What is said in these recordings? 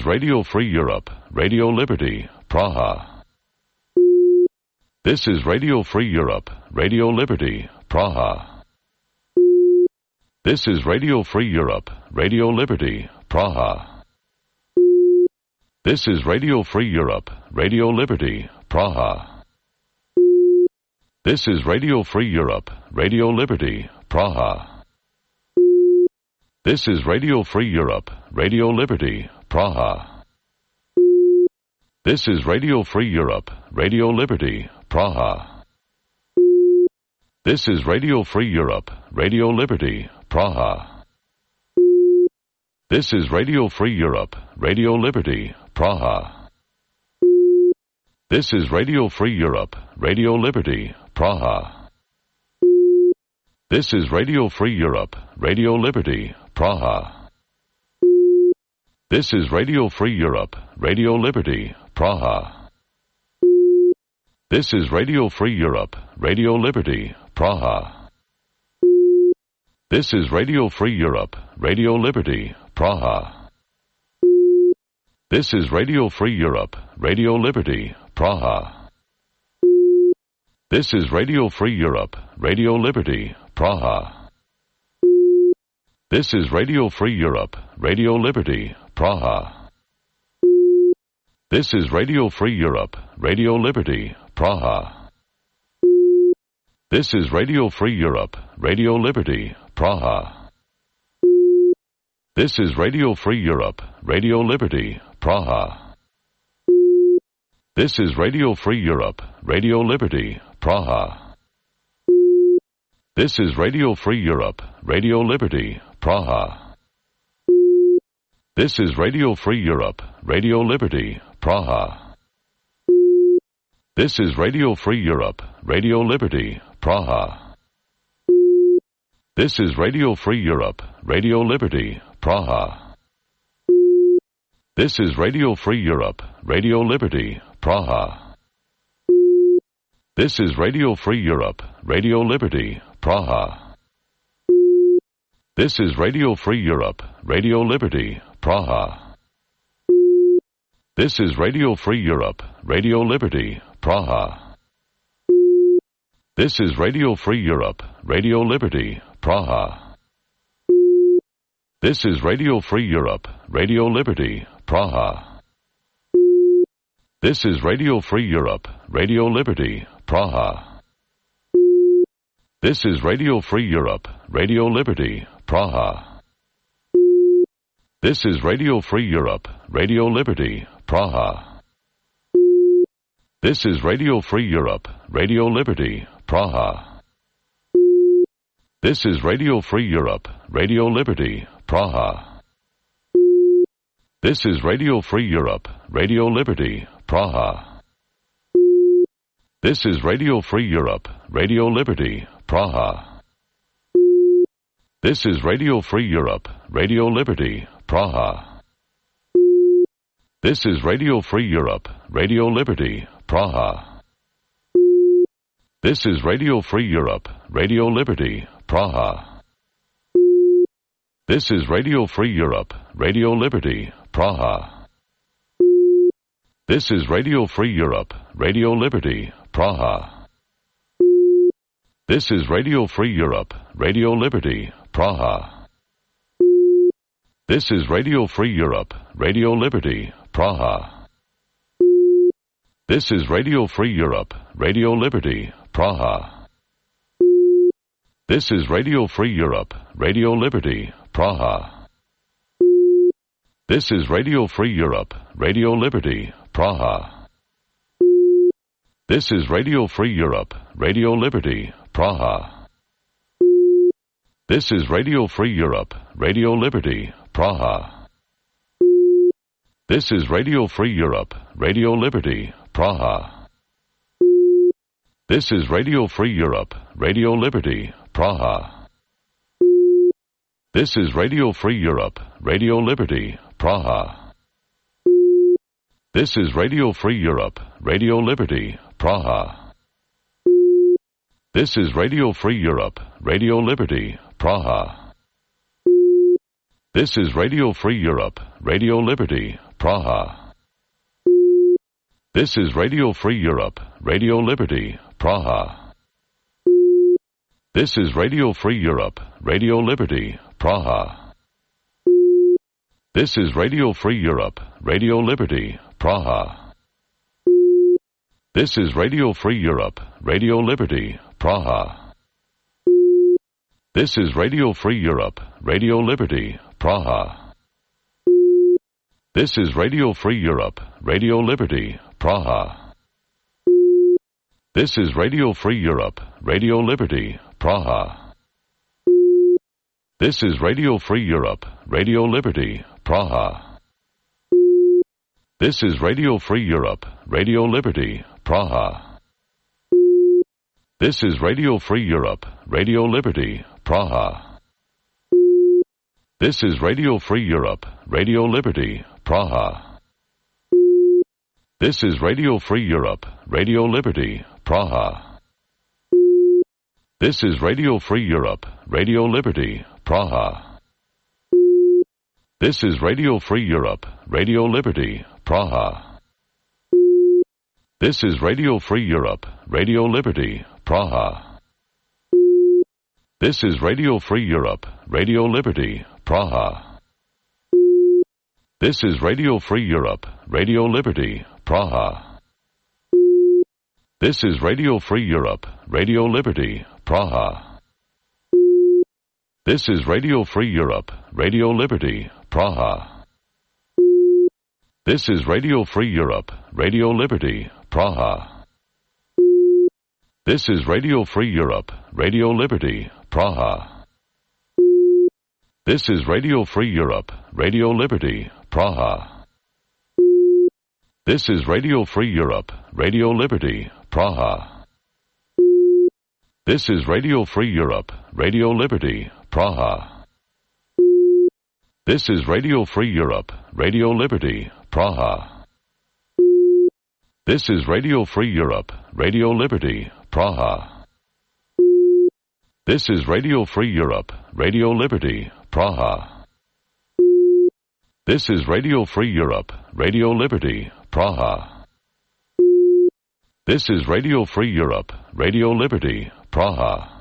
Radio Free Europe, Radio Liberty, Praha. This is Radio Free Europe, Radio Liberty, Praha. This is Radio Free Europe, Radio Liberty, Praha. This is Radio Free Europe, Radio Liberty, Praha. This is Radio Free Europe, Radio Liberty, Praha. This is Radio Free Europe, Radio Liberty, Praha. This is Radio Free Europe, Radio Liberty, Praha. This is Radio Free Europe, Radio Liberty, Praha. This is Radio Free Europe, Radio Liberty, Praha. This is Radio Free Europe, Radio Liberty, Praha. This is Radio Free Europe, Radio Liberty, Praha. This is Radio Free Europe, Radio Liberty, Praha. This is Radio Free Europe, Radio Liberty, Praha. This is Radio Free Europe, Radio Liberty, Praha. This is Radio Free Europe, Radio Liberty, Praha. This is Radio Free Europe, Radio Liberty, Praha. This is Radio Free Europe, Radio Liberty, Praha. This is Radio Free Europe, Radio Liberty, Praha. This is Radio Free Europe, Radio Liberty, Praha. This is Radio Free Europe, Radio Liberty, Praha. This is Radio Free Europe, Radio Liberty, Praha. This is Radio Free Europe, Radio Liberty, Praha. This is Radio Free Europe, Radio Liberty, Praha. This is Radio Free Europe, Radio Liberty, Praha. This is Radio Free Europe, Radio Liberty, Praha. This is Radio Free Europe, Radio Liberty, Praha. This is Radio Free Europe, Radio Liberty, Praha. This is Radio Free Europe, Radio Liberty, Praha. This is Radio Free Europe, Radio Liberty, Praha. This is Radio Free Europe, Radio Liberty, Praha. This is Radio Free Europe, Radio Liberty, Praha. This is Radio Free Europe, Radio Liberty, Praha. This is Radio Free Europe, Radio Liberty, Praha. This is Radio Free Europe, Radio Liberty, Praha. This is Radio Free Europe, Radio Liberty, Praha. This is Radio Free Europe, Radio Liberty, Praha. This is Radio Free Europe, Radio Liberty, Praha. This is Radio Free Europe, Radio Liberty, Praha. This is Radio Free Europe, Radio Liberty, Praha. This is Radio Free Europe, Radio Liberty, Praha. This is Radio Free Europe, Radio Liberty, Praha. This is Radio Free Europe, Radio Liberty, Praha. This is Radio Free Europe, Radio Liberty, Praha. This is Radio Free Europe, Radio Liberty, Praha. This is Radio Free Europe, Radio Liberty, Praha. This is Radio Free Europe, Radio Liberty, Praha. This is Radio Free Europe, Radio Liberty, Praha. This is Radio Free Europe, Radio Liberty, Praha. This is Radio Free Europe, Radio Liberty, Praha. This is Radio Free Europe, Radio Liberty, Praha. This is Radio Free Europe, Radio Liberty, Praha. This is Radio Free Europe, Radio Liberty, Praha. This is Radio Free Europe, Radio Liberty, Praha. This is Radio Free Europe, Radio Liberty, Praha. This is Radio Free Europe, Radio Liberty, Praha. This is Radio Free Europe, Radio Liberty, Praha. This is Radio Free Europe, Radio Liberty, Praha. This is Radio Free Europe, Radio Liberty, Praha. This is Radio Free Europe, Radio Liberty, Praha. This is Radio Free Europe, Radio Liberty, Praha. This is Radio Free Europe, Radio Liberty, Praha. This is Radio Free Europe, Radio Liberty, Praha. This is Radio Free Europe, Radio Liberty, Praha. This is Radio Free Europe, Radio Liberty, Praha. This is Radio Free Europe, Radio Liberty, Praha. This is Radio Free Europe, Radio Liberty, Praha. This is Radio Free Europe, Radio Liberty, Praha. This is Radio Free Europe, Radio Liberty, Praha. This is Radio Free Europe, Radio Liberty, Praha. This is Radio Free Europe, Radio Liberty, Praha. This is Radio Free Europe, Radio Liberty, Praha. This is Radio Free Europe, Radio Liberty, Praha. This is Radio Free Europe, Radio Liberty, Praha. This is Radio Free Europe, Radio Liberty, Praha. This is Radio Free Europe, Radio Liberty, Praha. This is Radio Free Europe, Radio Liberty, Praha. This is Radio Free Europe, Radio Liberty, Praha. This is Radio Free Europe, Radio Liberty, Praha. This is Radio Free Europe, Radio Liberty, Praha. This is Radio Free Europe, Radio Liberty, Praha. This is Radio Free Europe, Radio Liberty, Praha. This is Radio Free Europe, Radio Liberty, Praha. This is Radio Free Europe, Radio Liberty, Praha. This is Radio Free Europe, Radio Liberty, Praha. This is Radio Free Europe, Radio Liberty, Praha.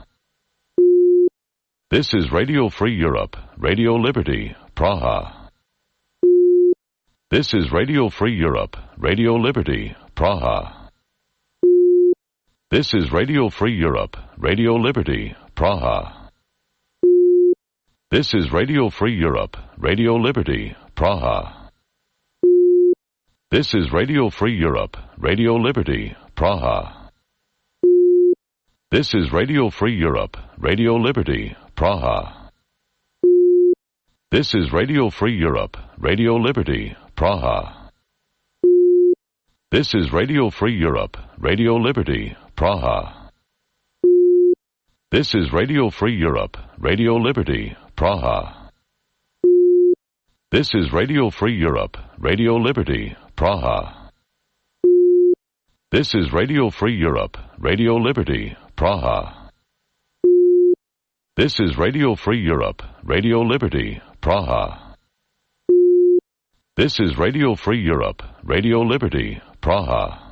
This is Radio Free Europe, Radio Liberty, Praha. This is Radio Free Europe, Radio Liberty, Praha. This is Radio Free Europe, Radio Liberty, Praha. This is Radio Free Europe, Radio Liberty, Praha. This is Radio Free Europe, Radio Liberty, Praha. This is Radio Free Europe, Radio Liberty, Praha. This is Radio Free Europe, Radio Liberty, Praha. This is Radio Free Europe, Radio Liberty, Praha. This is Radio Free Europe, Radio Liberty, Praha. This is Radio Free Europe, Radio Liberty, Praha. This is Radio Free Europe, Radio Liberty, Praha. This is Radio Free Europe, Radio Liberty, Praha. This is Radio Free Europe, Radio Liberty, Praha.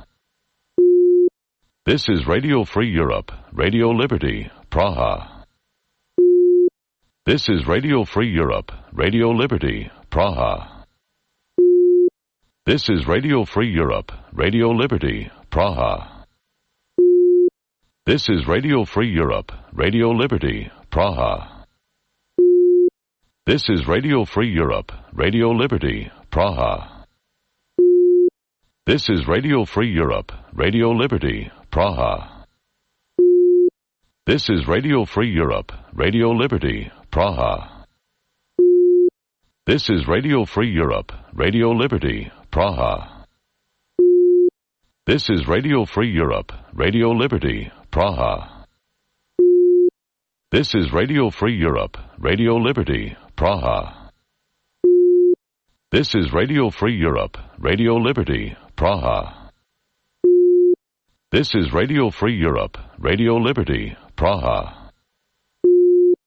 This is Radio Free Europe, Radio Liberty, Praha. This is Radio Free Europe, Radio Liberty, Praha. This is Radio Free Europe, Radio Liberty, Praha. This is Radio Free Europe, Radio Liberty, Praha. This is Radio Free Europe, Radio Liberty, Praha. This is Radio Free Europe, Radio Liberty, Praha. This is Radio Free Europe, Radio Liberty, Praha. This is Radio Free Europe, Radio Liberty, Praha. This is Radio Free Europe, Radio Liberty, Praha. This is Radio Free Europe, Radio Liberty, Praha. This is Radio Free Europe, Radio Liberty, Praha. This is Radio Free Europe, Radio Liberty, Praha.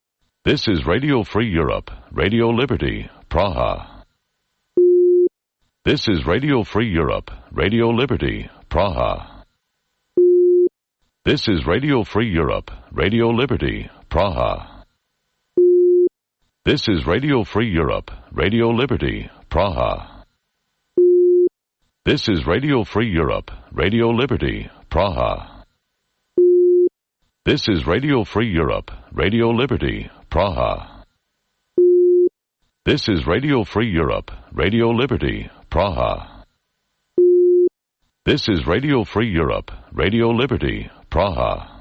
This is Radio Free Europe, Radio Liberty, Praha. This is Radio Free Europe, Radio Liberty, Praha. This is Radio Free Europe, Radio Liberty, Praha. This is Radio Free Europe, Radio Liberty, Praha. This is Radio Free Europe, Radio Liberty, Praha. This is Radio Free Europe, Radio Liberty, Praha. This is Radio Free Europe, Radio Liberty, Praha. This is Radio Free Europe, Radio Liberty, Praha.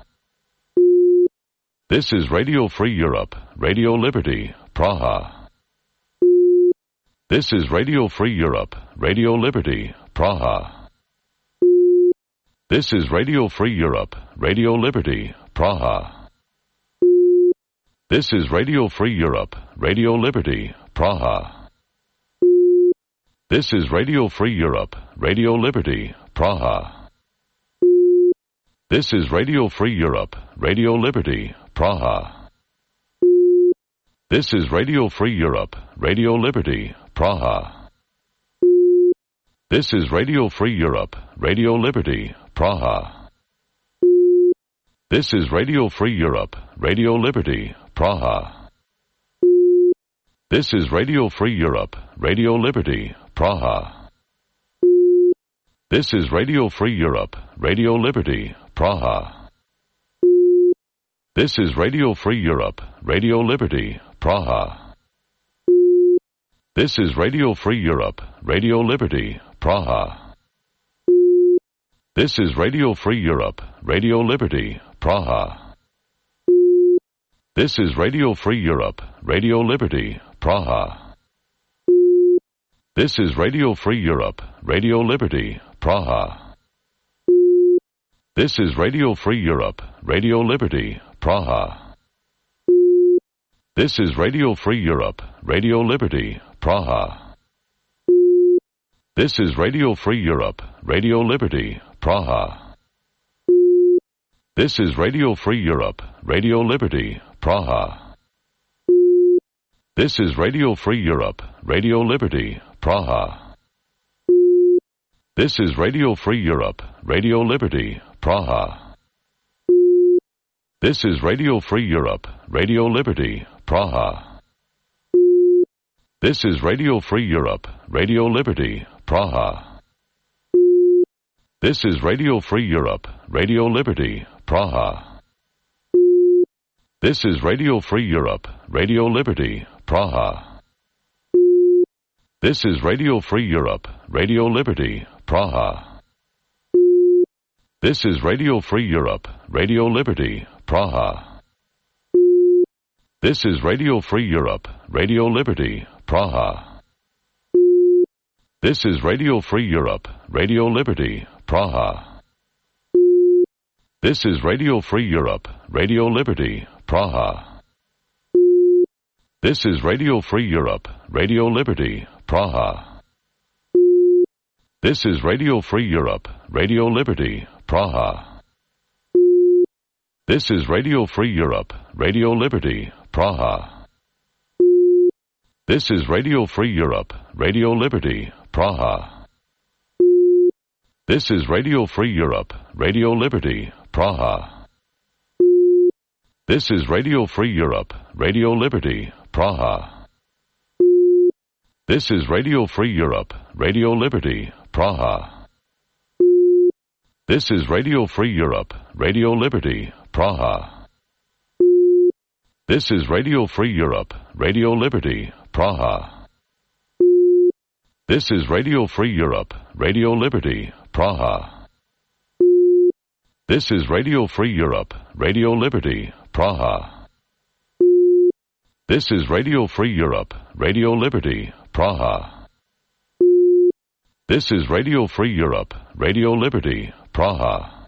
This is Radio Free Europe, Radio Liberty, Praha. This is Radio Free Europe, Radio Liberty, Praha. This is Radio Free Europe, Radio Liberty, Praha. This is Radio Free Europe, Radio Liberty, Praha. This is Radio Free Europe, Radio Liberty, Praha. This is Radio Free Europe, Radio Liberty, Praha. This is Radio Free Europe, Radio Liberty, Praha. This is Radio Free Europe, Radio Liberty, Praha. This is Radio Free Europe, Radio Liberty, Praha. This is Radio Free Europe, Radio Liberty, Praha. This is Radio Free Europe, Radio Liberty, Praha. This is Radio Free Europe, Radio Liberty, Praha. This is Radio Free Europe, Radio Liberty, Praha. This is Radio Free Europe, Radio Liberty, Praha. This is Radio Free Europe, Radio Liberty, Praha. This is Radio Free Europe, Radio Liberty, Praha. This is Radio Free Europe, Radio Liberty, Praha. This is Radio Free Europe, Radio Liberty, Praha. This is Radio Free Europe, Radio Liberty, Praha. This is Radio Free Europe, Radio Liberty, Praha. This is Radio Free Europe, Radio Liberty, Praha. This is Radio Free Europe, Radio Liberty, Praha. This is Radio Free Europe, Radio Liberty, Praha. This is Radio Free Europe, Radio Liberty, Praha. This is Radio Free Europe, Radio Liberty, Praha. This is Radio Free Europe, Radio Liberty, Praha. This is Radio Free Europe, Radio Liberty, Praha. This is Radio Free Europe, Radio Liberty, Praha. This is Radio Free Europe, Radio Liberty, Praha. This is Radio Free Europe, Radio Liberty, Praha. This is Radio Free Europe, Radio Liberty, Praha. This is Radio Free Europe, Radio Liberty, Praha. This is Radio Free Europe, Radio Liberty, Praha. This is Radio Free Europe, Radio Liberty, Praha. This is Radio Free Europe, Radio Liberty, Praha. This is Radio Free Europe, Radio Liberty, Praha. This is Radio Free Europe, Radio Liberty, Praha. This is Radio Free Europe, Radio Liberty, Praha. This is Radio Free Europe, Radio Liberty, Praha. This is Radio Free Europe, Radio Liberty, Praha. This is Radio Free Europe, Radio Liberty, Praha. This is Radio Free Europe, Radio Liberty, Praha. This is Radio Free Europe, Radio Liberty, Praha. This is Radio Free Europe, Radio Liberty, Praha.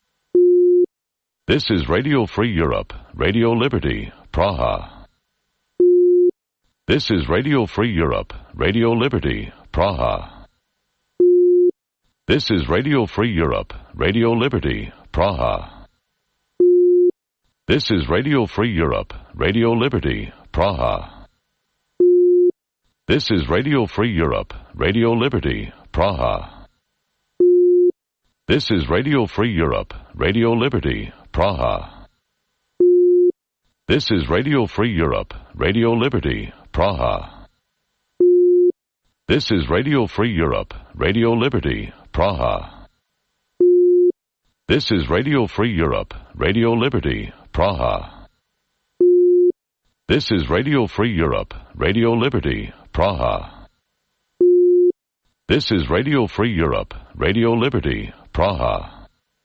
This is Radio Free Europe, Radio Liberty, Praha. This is Radio Free Europe, Radio Liberty, Praha. This is Radio Free Europe, Radio Liberty, Praha. This is Radio Free Europe, Radio Liberty, Praha. This is Radio Free Europe, Radio Liberty, Praha. This is Radio Free Europe, Radio Liberty, Praha. This is Radio Free Europe, Radio Liberty, Praha. This is Radio Free Europe, Radio Liberty, Praha. This is Radio Free Europe, Radio Liberty, Praha. This is Radio Free Europe, Radio Liberty, Praha. This is Radio Free Europe, Radio Liberty, Praha.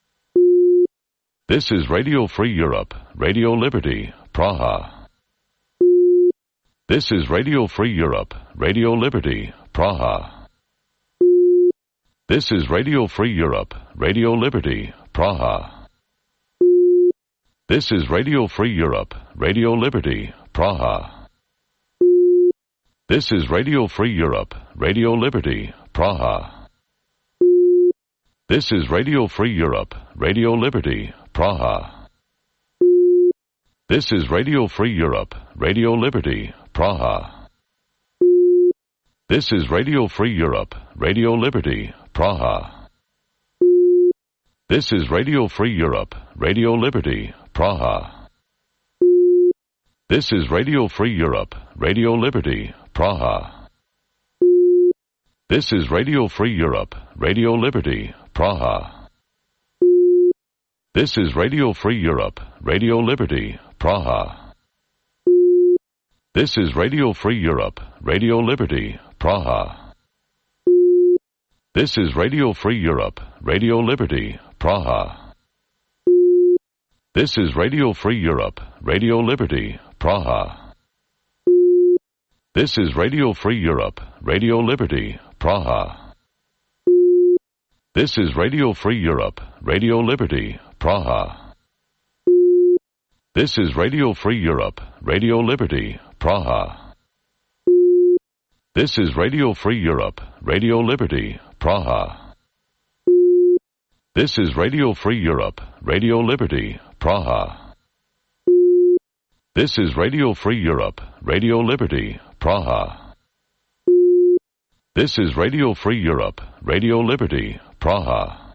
This is Radio Free Europe, Radio Liberty, Praha. This is Radio Free Europe, Radio Liberty, Praha. This is Radio Free Europe, Radio Liberty, Praha. This is Radio Free Europe, Radio Liberty, Praha. This is Radio Free Europe, Radio Liberty, Praha. This is Radio Free Europe, Radio Liberty, Praha. This is Radio Free Europe, Radio Liberty, Praha. This is Radio Free Europe, Radio Liberty, Praha. This is Radio Free Europe, Radio Liberty, Praha. This is Radio Free Europe, Radio Liberty, Praha. This is Radio Free Europe, Radio Liberty, Praha. This is Radio Free Europe, Radio Liberty, Praha. This is Radio Free Europe, Radio Liberty, Praha. This is Radio Free Europe, Radio Liberty, Praha. This is Radio Free Europe, Radio Liberty, Praha. This is Radio Free Europe, Radio Liberty, Praha. This is Radio Free Europe, Radio Liberty, Praha. This is Radio Free Europe, Radio Liberty, Praha. This is Radio Free Europe, Radio Liberty, Praha. This is Radio Free Europe, Radio Liberty, Praha. This is Radio Free Europe, Radio Liberty, Praha. This is Radio Free Europe, Radio Liberty, Praha.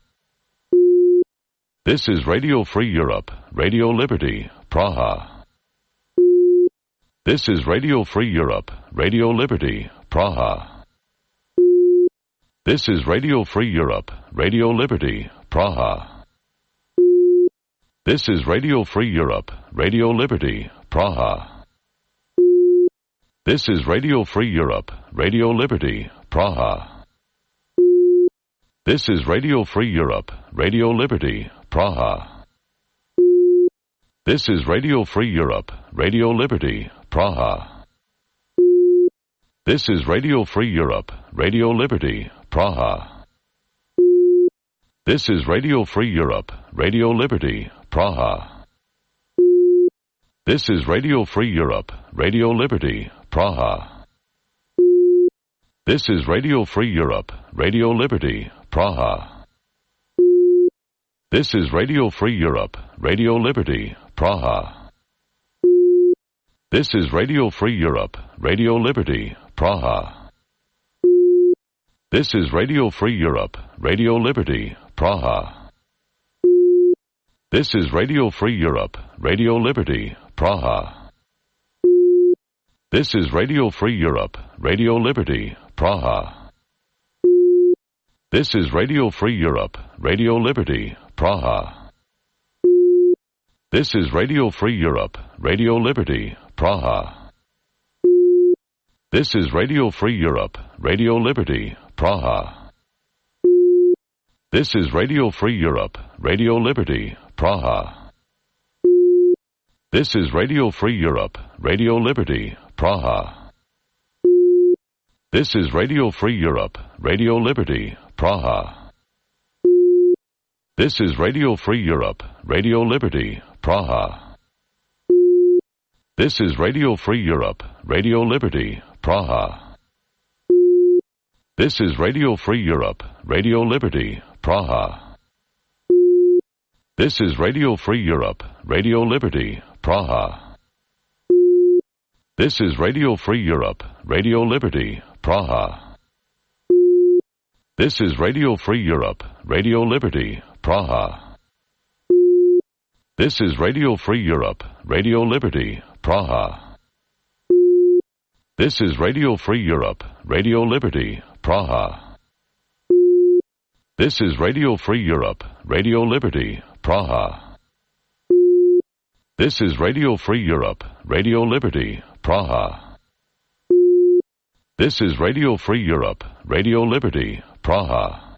This is Radio Free Europe, Radio Liberty, Praha. This is Radio Free Europe, Radio Liberty, Praha. This is Radio Free Europe, Radio Liberty, Praha. This is Radio Free Europe, Radio Liberty, Praha. This is Radio Free Europe, Radio Liberty, Praha. This is Radio Free Europe, Radio Liberty, Praha. This is Radio Free Europe, Radio Liberty, Praha. This is Radio Free Europe, Radio Liberty, Praha. This is Radio Free Europe, Radio Liberty, Praha. This is Radio Free Europe, Radio Liberty, Praha. This is Radio Free Europe, Radio Liberty, Praha. This is Radio Free Europe, Radio Liberty, Praha. This is Radio Free Europe, Radio Liberty, Praha. This is Radio Free Europe, Radio Liberty, Praha. This is Radio Free Europe, Radio Liberty, Praha. This is Radio Free Europe, Radio Liberty, Praha. This is Radio Free Europe, Radio Liberty, Praha. This is Radio Free Europe, Radio Liberty, Praha. This is Radio Free Europe, Radio Liberty, Praha. This is Radio Free Europe, Radio Liberty, Praha. This is Radio Free Europe, Radio Liberty, Praha. This is Radio Free Europe, Radio Liberty, Praha. This is Radio Free Europe, Radio Liberty, Praha. This is Radio Free Europe, Radio Liberty, Praha. This is Radio Free Europe, Radio Liberty, Praha. This is Radio Free Europe, Radio Liberty, Praha. This is Radio Free Europe, Radio Liberty, Praha. This is Radio Free Europe, Radio Liberty, Praha. This is Radio Free Europe, Radio Liberty, Praha. This is Radio Free Europe, Radio Liberty, Praha. This is Radio Free Europe, Radio Liberty, Praha. This is Radio Free Europe, Radio Liberty, Praha. This is Radio Free Europe, Radio Liberty, Praha.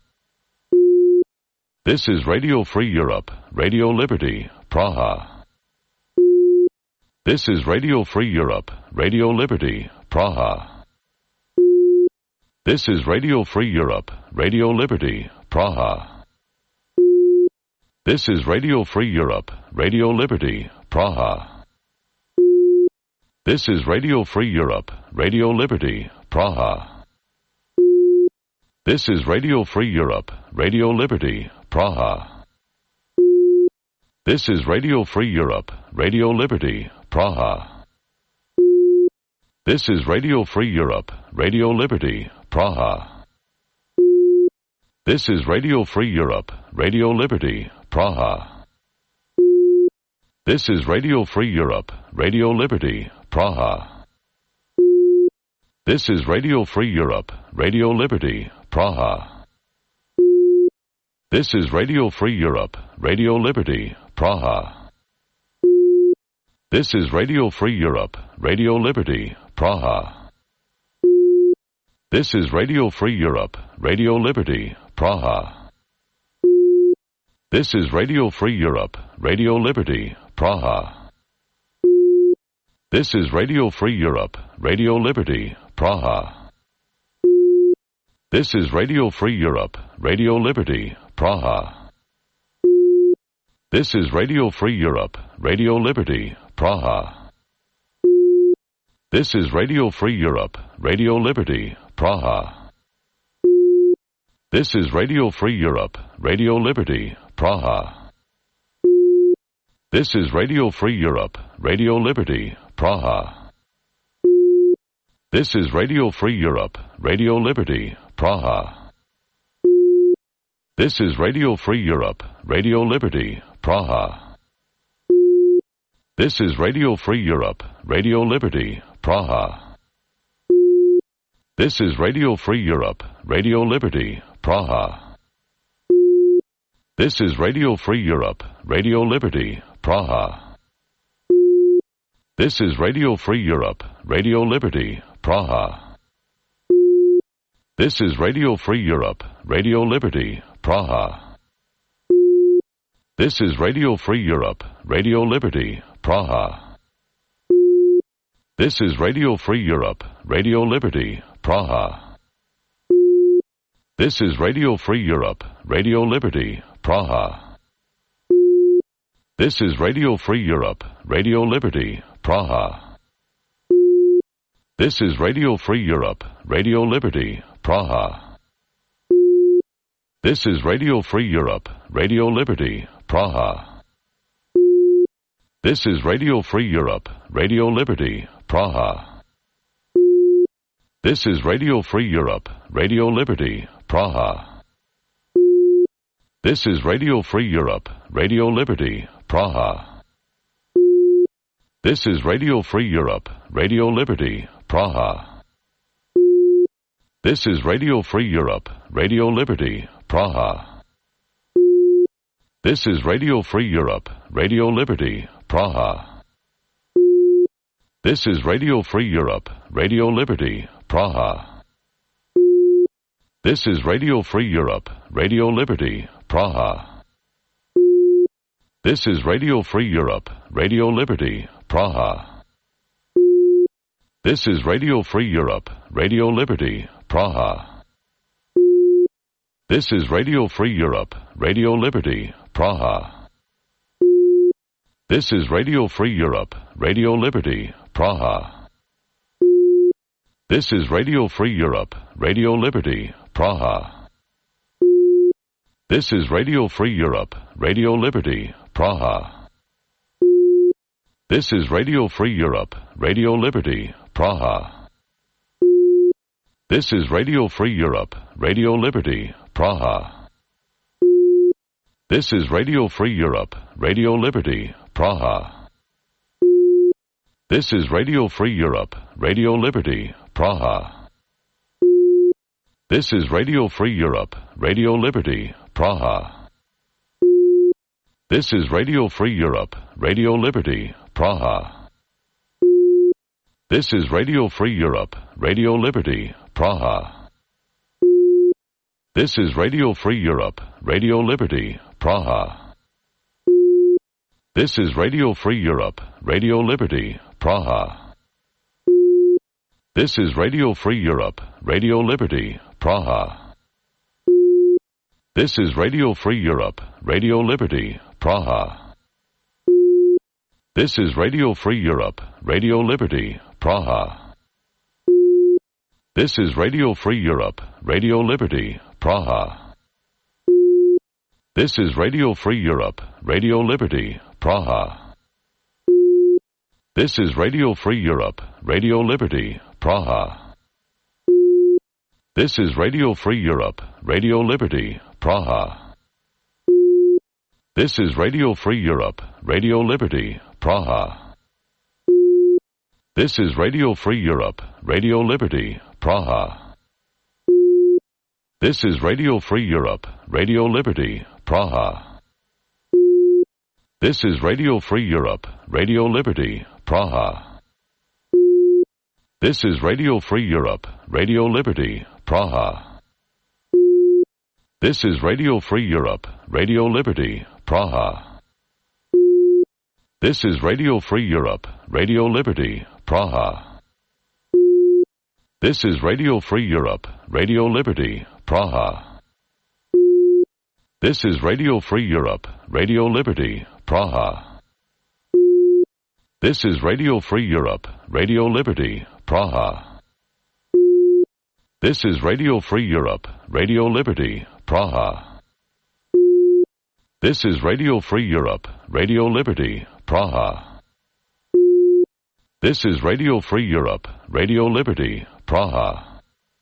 This is Radio Free Europe, Radio Liberty, Praha. This is Radio Free Europe, Radio Liberty, Praha. This is Radio Free Europe, Radio Liberty, Praha. This is Radio Free Europe, Radio Liberty, Praha. This is Radio Free Europe, Radio Liberty, Praha. This is Radio Free Europe, Radio Liberty, Praha. This is Radio Free Europe, Radio Liberty, Praha. This is Radio Free Europe, Radio Liberty, Praha. This is Radio Free Europe, Radio Liberty, Praha. This is Radio Free Europe, Radio Liberty, Praha. This is Radio Free Europe, Radio Liberty, Praha. This is Radio Free Europe, Radio Liberty, Praha. This is Radio Free Europe, Radio Liberty, Praha. This is Radio Free Europe, Radio Liberty, Praha. This is Radio Free Europe, Radio Liberty, Praha. This is Radio Free Europe, Radio Liberty, Praha. This is Radio Free Europe, Radio Liberty, Praha. This is Radio Free Europe, Radio Liberty, Praha. This is Radio Free Europe, Radio Liberty, Praha. This is Radio Free Europe, Radio Liberty, Praha. This is Radio Free Europe, Radio Liberty, Praha. This is Radio Free Europe, Radio Liberty, Praha. This is Radio Free Europe, Radio Liberty, Praha. This is Radio Free Europe, Radio Liberty, Praha. This is Radio Free Europe, Radio Liberty, Praha. This is Radio Free Europe, Radio Liberty, Praha. This is Radio Free Europe, Radio Liberty, Praha. This is Radio Free Europe, Radio Liberty, Praha. This is Radio Free Europe, Radio Liberty, Praha. This is Radio Free Europe, Radio Liberty, Praha. This is Radio Free Europe, Radio Liberty, Praha. This is Radio Free Europe, Radio Liberty, Praha. This is Radio Free Europe, Radio Liberty, Praha. This is Radio Free Europe, Radio Liberty, Praha. This is Radio Free Europe, Radio Liberty, Praha. This is Radio Free Europe, Radio Liberty, Praha. This is Radio Free Europe, Radio Liberty, Praha. This is Radio Free Europe, Radio Liberty, Praha. This is Radio Free Europe, Radio Liberty, Praha. This is Radio Free Europe, Radio Liberty, Praha. This is Radio Free Europe, Radio Liberty, Praha. This is Radio Free Europe, Radio Liberty, Praha. This is Radio Free Europe, Radio Liberty, Praha. This is Radio Free Europe, Radio Liberty, Praha. This is Radio Free Europe, Radio Liberty, Praha. This is Radio Free Europe, Radio Liberty, Praha. This is Radio Free Europe, Radio Liberty, Praha. This is Radio Free Europe, Radio Liberty, Praha. This is Radio Free Europe, Radio Liberty, Praha. This is Radio Free Europe, Radio Liberty, Praha. This is Radio Free Europe, Radio Liberty, Praha. This is Radio Free Europe, Radio Liberty, Praha. This is Radio Free Europe, Radio Liberty, Praha. This is Radio Free Europe, Radio Liberty, Praha. This is Radio Free Europe, Radio Liberty, Praha. This is Radio Free Europe, Radio Liberty, Praha. This is Radio Free Europe, Radio Liberty, Praha. This is Radio Free Europe, Radio Liberty, Praha. This is Radio Free Europe, Radio Liberty, Praha. This is Radio Free Europe, Radio Liberty, Praha. This is Radio Free Europe, Radio Liberty, Praha. This is Radio Free Europe, Radio Liberty, Praha. This is Radio Free Europe, Radio Liberty, Praha. This is Radio Free Europe, Radio Liberty, Praha. This is Radio Free Europe, Radio Liberty, Praha. This is Radio Free Europe, Radio Liberty, Praha. This is Radio Free Europe, Radio Liberty, Praha. This is Radio Free Europe, Radio Liberty, Praha. This is Radio Free Europe, Radio Liberty, Praha. This is Radio Free Europe, Radio Liberty, Praha. This is Radio Free Europe, Radio Liberty, Praha. This is Radio Free Europe, Radio Liberty, Praha. This is Radio Free Europe, Radio Liberty, Praha. This is Radio Free Europe, Radio Liberty, Praha. This is Radio Free Europe, Radio Liberty, Praha. This is Radio Free Europe, Radio Liberty, Praha. This is Radio Free Europe, Radio Liberty, Praha.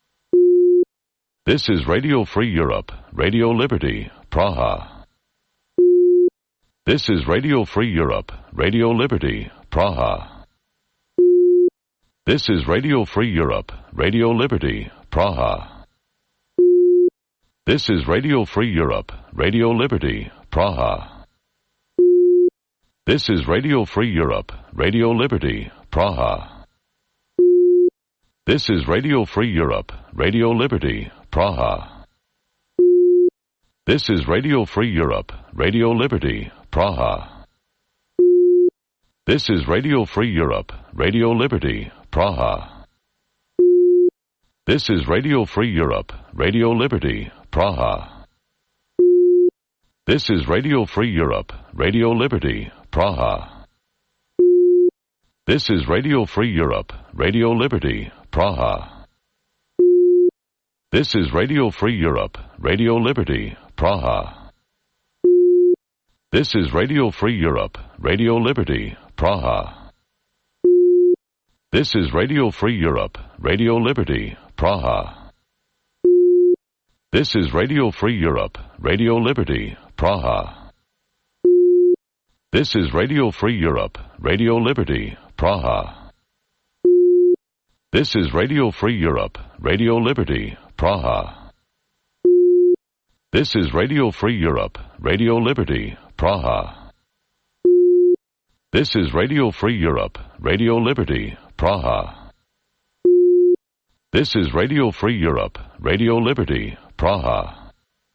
This is Radio Free Europe, Radio Liberty, Praha. This is Radio Free Europe, Radio Liberty, Praha. This is Radio Free Europe, Radio Liberty, Praha. This is Radio Free Europe, Radio Liberty, Praha. This is Radio Free Europe, Radio Liberty, Praha. This is Radio Free Europe, Radio Liberty, Praha. This is Radio Free Europe, Radio Liberty, Praha. This is Radio Free Europe, Radio Liberty, Praha. This is Radio Free Europe, Radio Liberty, Praha. This is Radio Free Europe, Radio Liberty, Praha. This is Radio Free Europe, Radio Liberty, Praha. This is Radio Free Europe, Radio Liberty, Praha. This is Radio Free Europe, Radio Liberty, Praha. This is Radio Free Europe, Radio Liberty, Praha. This is Radio Free Europe, Radio Liberty, Praha. This is Radio Free Europe, Radio Liberty, Praha. This is Radio Free Europe, Radio Liberty, Praha. This is Radio Free Europe, Radio Liberty, Praha. This is Radio Free Europe, Radio Liberty, Praha. This is Radio Free Europe, Radio Liberty, Praha.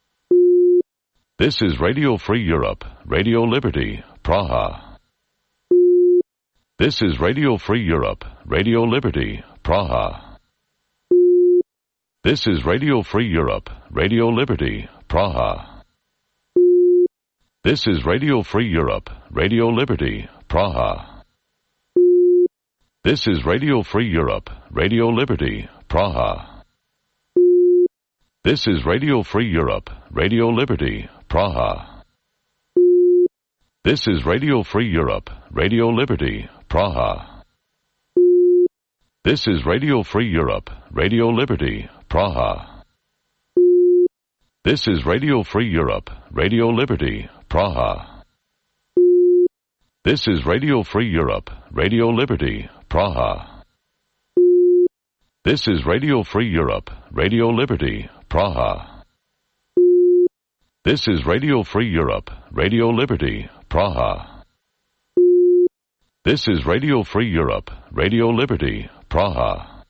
This is Radio Free Europe, Radio Liberty, Praha. This is Radio Free Europe, Radio Liberty, Praha. This is Radio Free Europe, Radio Liberty, Praha. This is Radio Free Europe, Radio Liberty, Praha. This is Radio Free Europe, Radio Liberty, Praha. This is Radio Free Europe, Radio Liberty, Praha. This is Radio Free Europe, Radio Liberty, Praha. This is Radio Free Europe, Radio Liberty, Praha. This is Radio Free Europe, Radio Liberty, Praha. This is Radio Free Europe, Radio Liberty, Praha. This is Radio Free Europe, Radio Liberty, Praha. This is Radio Free Europe, Radio Liberty, Praha. This is Radio Free Europe, Radio Liberty, Praha.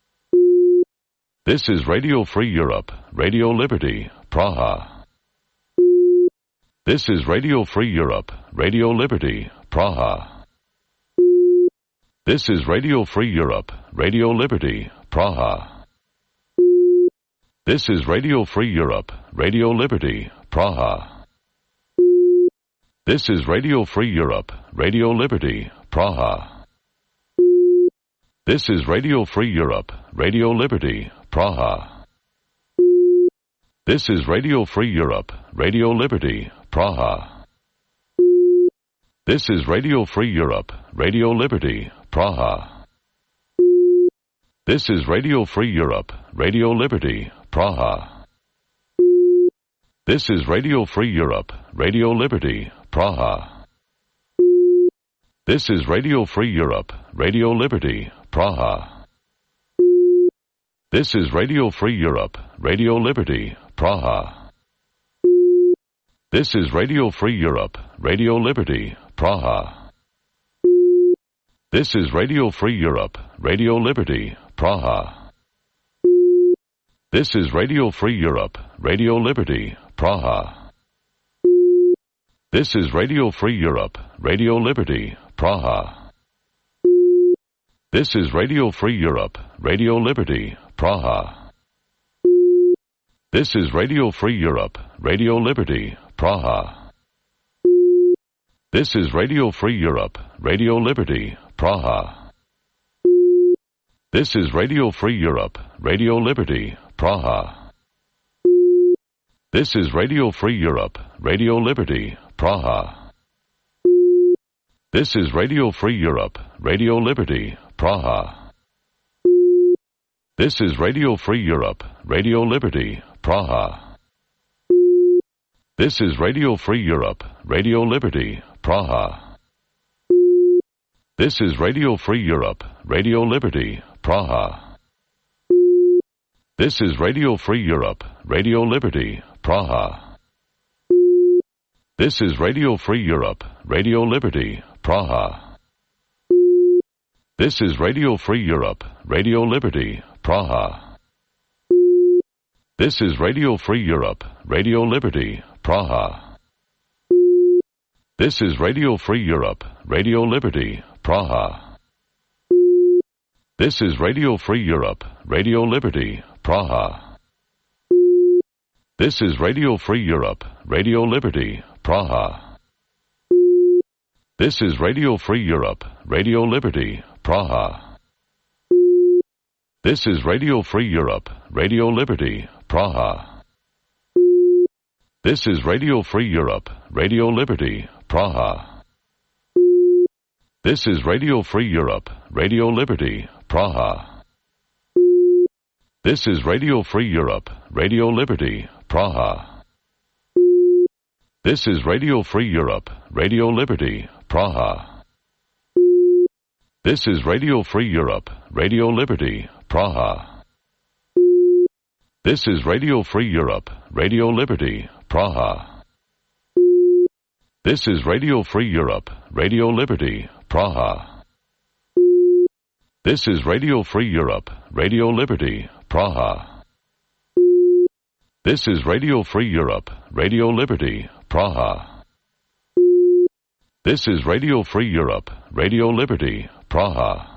This is Radio Free Europe, Radio Liberty, Praha. This is Radio Free Europe, Radio Liberty, Praha. This is Radio Free Europe, Radio Liberty, Praha. This is Radio Free Europe, Radio Liberty, Praha. This is Radio Free Europe, Radio Liberty, Praha. This is Radio Free Europe, Radio Liberty, Praha. This is Radio Free Europe, Radio Liberty, Praha. This is Radio Free Europe, Radio Liberty, Praha. This is Radio Free Europe, Radio Liberty, Praha. This is Radio Free Europe, Radio Liberty, Praha. This is Radio Free Europe, Radio Liberty, Praha. This is Radio Free Europe, Radio Liberty, Praha. This is Radio Free Europe, Radio Liberty, Praha. This is Radio Free Europe, Radio Liberty, Praha. This is Radio Free Europe, Radio Liberty, Praha. This is Radio Free Europe, Radio Liberty, Praha. This is Radio Free Europe, Radio Liberty, Praha. This is Radio Free Europe, Radio Liberty, Praha. This is Radio Free Europe, Radio Liberty, Praha. This is Radio Free Europe, Radio Liberty, Praha. This is Radio Free Europe, Radio Liberty, Praha. This is Radio Free Europe, Radio Liberty, Praha. This is Radio Free Europe, Radio Liberty, Praha. This is Radio Free Europe, Radio Liberty, Praha. This is Radio Free Europe, Radio Liberty, Praha. This is Radio Free Europe, Radio Liberty, Praha. This is Radio Free Europe, Radio Liberty, Praha. This is Radio Free Europe, Radio Liberty, Praha. This is Radio Free Europe, Radio Liberty, Praha. This is Radio Free Europe, Radio Liberty, Praha. This is Radio Free Europe, Radio Liberty, Praha. This is Radio Free Europe, Radio Liberty, Praha. This is Radio Free Europe, Radio Liberty, Praha. This is Radio Free Europe, Radio Liberty, Praha. This is Radio Free Europe, Radio Liberty, Praha. This is Radio Free Europe, Radio Liberty, Praha. This is Radio Free Europe, Radio Liberty, Praha. This is Radio Free Europe, Radio Liberty, Praha. This is Radio Free Europe, Radio Liberty, Praha. This is Radio Free Europe, Radio Liberty, Praha. This is Radio Free Europe, Radio Liberty, Praha. This is Radio Free Europe, Radio Liberty, Praha. This is Radio Free Europe, Radio Liberty, Praha. This is Radio Free Europe, Radio Liberty, Praha.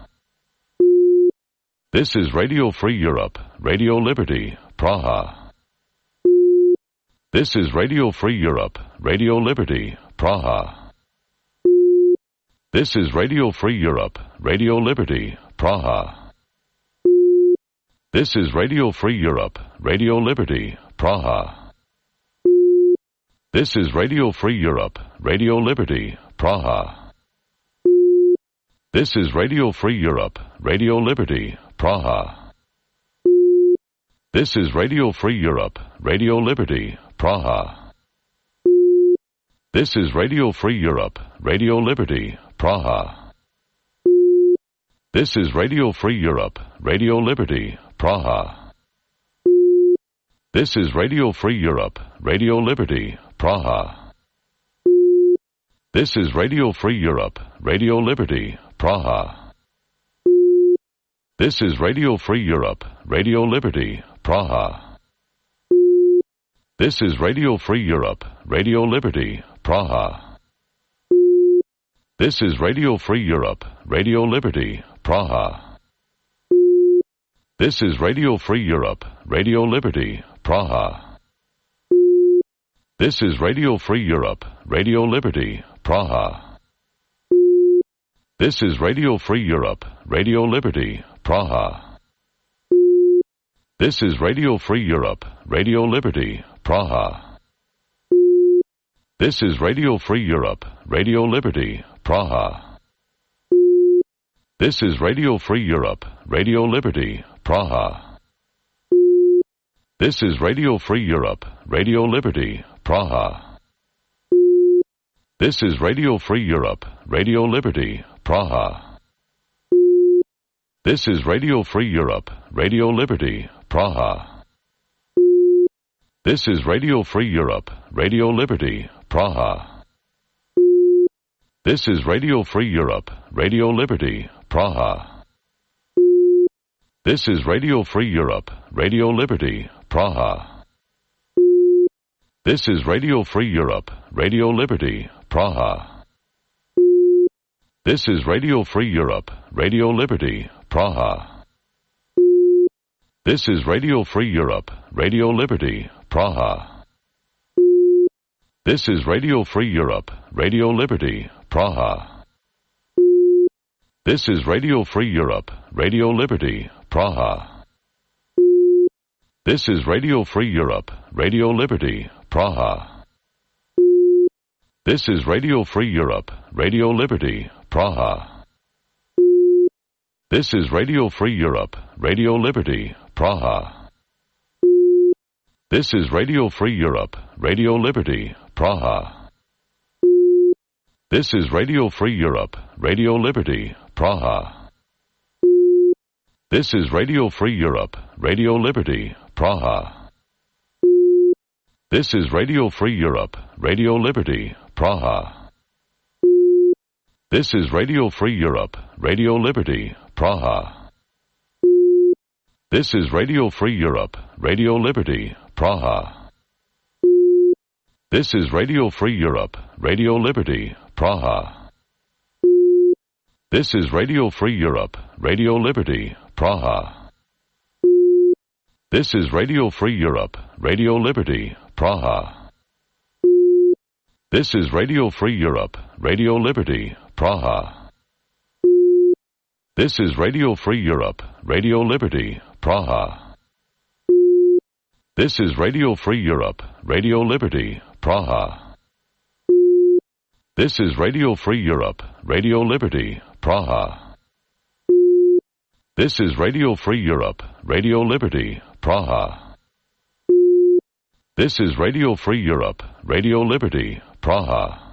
This is Radio Free Europe, Radio Liberty, Praha. This is Radio Free Europe, Radio Liberty, Praha. This is Radio Free Europe, Radio Liberty, Praha. This is Radio Free Europe, Radio Liberty, Praha. This is Radio Free Europe, Radio Liberty, Praha. This is Radio Free Europe, Radio Liberty, Praha. This is Radio Free Europe, Radio Liberty, Praha. This is Radio Free Europe, Radio Liberty, Praha. This is Radio Free Europe, Radio Liberty, Praha. This is Radio Free Europe, Radio Liberty, Praha. This is Radio Free Europe, Radio Liberty, Praha. This is Radio Free Europe, Radio Liberty, Praha. This is Radio Free Europe, Radio Liberty, Praha. This is Radio Free Europe, Radio Liberty, Praha. This is Radio Free Europe, Radio Liberty, Praha. This is Radio Free Europe, Radio Liberty, Praha. This is Radio Free Europe, Radio Liberty, Praha. This is Radio Free Europe, Radio Liberty, Praha. This is Radio Free Europe, Radio Liberty, Praha. This is Radio Free Europe, Radio Liberty, Praha. This is Radio Free Europe, Radio Liberty, Praha. This is Radio Free Europe, Radio Liberty, Praha. This is Radio Free Europe, Radio Liberty, Praha. This is Radio Free Europe, Radio Liberty, Praha. This is Radio Free Europe, Radio Liberty, Praha. This is Radio Free Europe, Radio Liberty, Praha. This is Radio Free Europe, Radio Liberty, Praha. This is Radio Free Europe, Radio Liberty, Praha. This is Radio Free Europe, Radio Liberty, Praha. This is Radio Free Europe, Radio Liberty, Praha. This is Radio Free Europe, Radio Liberty, Praha. This is Radio Free Europe, Radio Liberty, Praha. This is Radio Free Europe, Radio Liberty, Praha. This is Radio Free Europe, Radio Liberty, Praha. This is Radio Free Europe, Radio Liberty, Praha. This is Radio Free Europe, Radio Liberty, Praha. This is Radio Free Europe, Radio Liberty, Praha. This is Radio Free Europe, Radio Liberty, Praha. This is Radio Free Europe, Radio Liberty, Praha. This is Radio Free Europe, Radio Liberty, Praha. This is Radio Free Europe, Radio Liberty, Praha. This is Radio Free Europe, Radio Liberty, Praha. This is Radio Free Europe, Radio Liberty, Praha. This is Radio Free Europe, Radio Liberty, Praha. This is Radio Free Europe, Radio Liberty, Praha. This is Radio Free Europe, Radio Liberty, Praha. This is Radio Free Europe, Radio Liberty, Praha. This is Radio Free Europe, Radio Liberty, Praha. This is Radio Free Europe, Radio Liberty, Praha.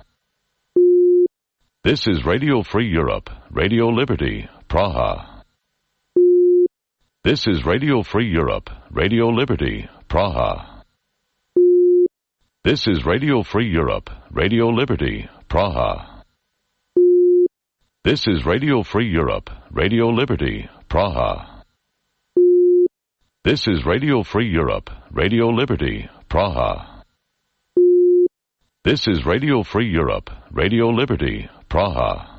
This is Radio Free Europe, Radio Liberty, Praha. This is Radio Free Europe, Radio Liberty, Praha. This is Radio Free Europe, Radio Liberty, Praha. This is Radio Free Europe, Radio Liberty, Praha. This is Radio Free Europe, Radio Liberty, Praha. This is Radio Free Europe, Radio Liberty, Praha.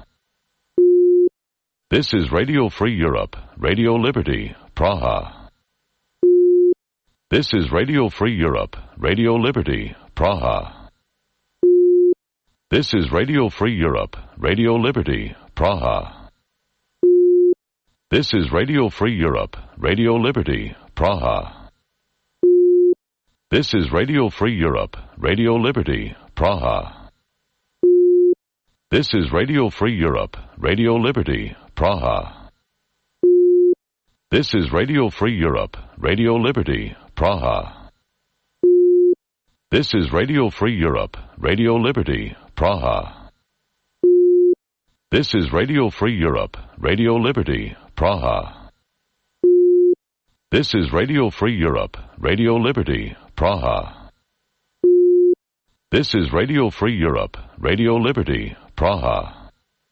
This is Radio Free Europe, Radio Liberty, Praha. This is Radio Free Europe, Radio Liberty, Praha. This is Radio Free Europe, Radio Liberty, Praha. This is Radio Free Europe, Radio Liberty, Praha. This is Radio Free Europe, Radio Liberty, Praha. This is Radio Free Europe, Radio Liberty, Praha. This is Radio Free Europe, Radio Liberty, Praha. This is Radio Free Europe, Radio Liberty, Praha. This is Radio Free Europe, Radio Liberty, Praha. This is Radio Free Europe, Radio Liberty, Praha. This is Radio Free Europe, Radio Liberty, Praha.